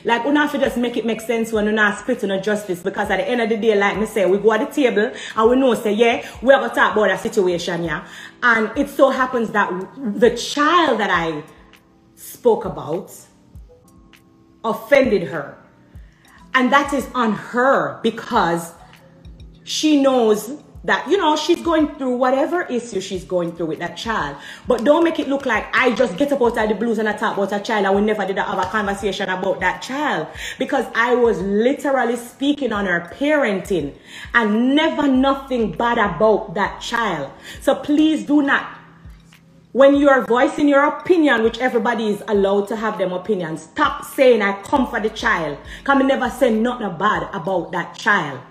Like, we have to just make it make sense when we not split on justice, because at the end of the day, like me say, we go at the table and we know, say, yeah, we're going to talk about a situation, yeah. And it so happens that the child that I spoke about offended her. And that is on her, because she knows that, you know, she's going through whatever issue she's going through with that child. But don't make it look like I just get up out of the blues and I talk about a child and we never did have a conversation about that child. Because I was literally speaking on her parenting and never nothing bad about that child. So please do not, when you are voicing your opinion, which everybody is allowed to have them opinions, stop saying I come for the child. Because I never say nothing bad about that child.